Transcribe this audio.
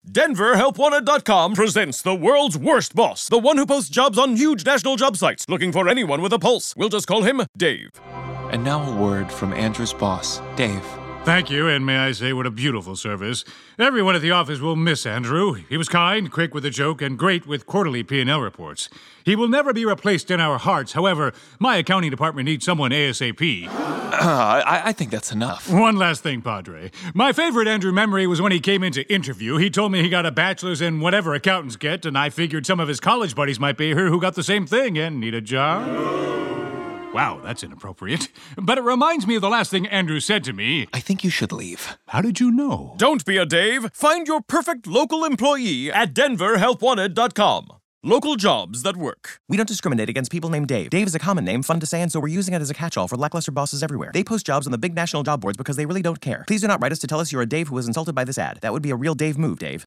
DenverHelpWanted.com presents the world's worst boss, the one who posts jobs on huge national job sites, looking for anyone with a pulse. We'll just call him Dave. And now a word from Andrew's boss, Dave. Thank you, and may I say what a beautiful service. Everyone at the office will miss Andrew. He was kind, quick with a joke, and great with quarterly P&L reports. He will never be replaced in our hearts. However, my accounting department needs someone ASAP. I think that's enough. One last thing, Padre. My favorite Andrew memory was when he came in to interview. He told me he got a bachelor's in whatever accountants get, and I figured some of his college buddies might be here who got the same thing and need a job. Wow, that's inappropriate. But it reminds me of the last thing Andrew said to me. I think you should leave. How did you know? Don't be a Dave. Find your perfect local employee at DenverHelpWanted.com. Local jobs that work. We don't discriminate against people named Dave. Dave is a common name, fun to say, and so we're using it as a catch-all for lackluster bosses everywhere. They post jobs on the big national job boards because they really don't care. Please do not write us to tell us you're a Dave who was insulted by this ad. That would be a real Dave move, Dave.